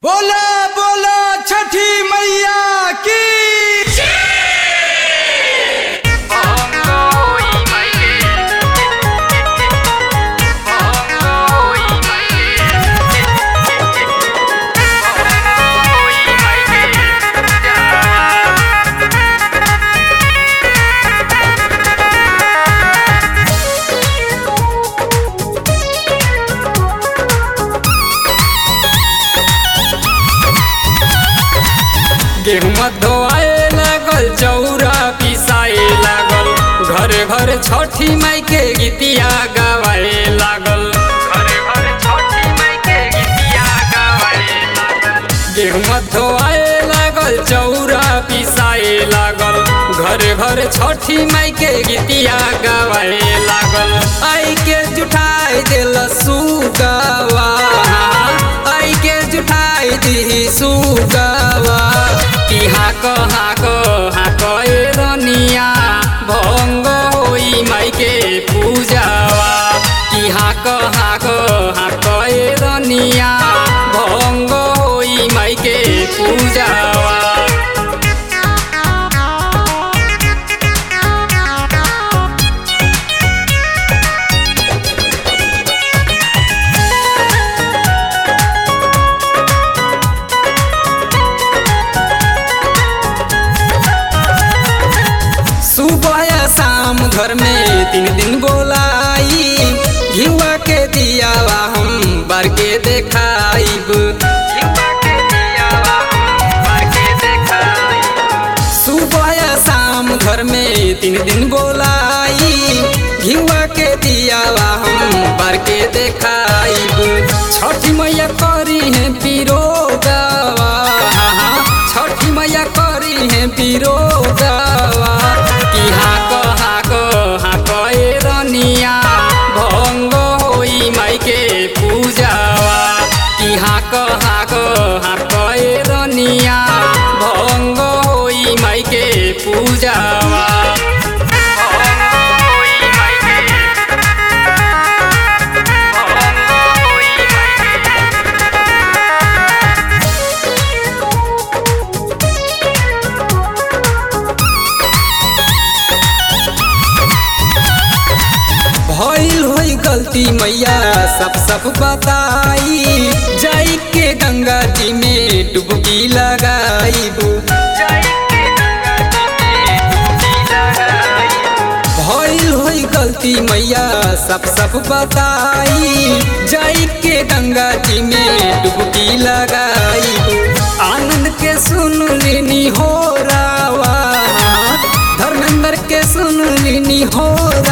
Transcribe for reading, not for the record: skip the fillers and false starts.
बोला बोला छठी मैया की गेहूँ धोआए लागल चौरा पिसाए लागल घर घर छठी माई के गीतिया गवाए लागल घर घर छठी माई के गीतिया गवाए लागल गेहूँ धोआए लागल चौरा पिसाए लागल घर घर छठी माई के गीतिया गवाए लागल आई के जुठाई दिल सुगवा आई के जुठाई दी सुगवा हाक हाक हाक रनिया भंग होई माई के पूजावा कि हाक हाक हाक रनिया भंग होई माई के पूजावा। सुबह शाम घर में 3 दिन बोलाई घिवा के दियावा हम बार के देखाइब सुबह शाम घर में 3 दिन बोलाई घिवा के दियावा हम बार के देखाइब छठी मैया करी है पिरोगावा छठी मैया करी है पिरोगावा हाक हाक हाक रनिया भंग होई माई के पूजावा कि हाक हाक हाक रनिया भंग होई माई के पूजावा। भइल होई गलती मैया सब बताई जाई के गंगा जी में डुबकी लगाईबू भइल होई गलती मैया सब बताई जाई के गंगा जी में डुबकी लगाईबू आनंद के सुन लेनी हो रावा धर्मेंद्र के सुन लेनी हो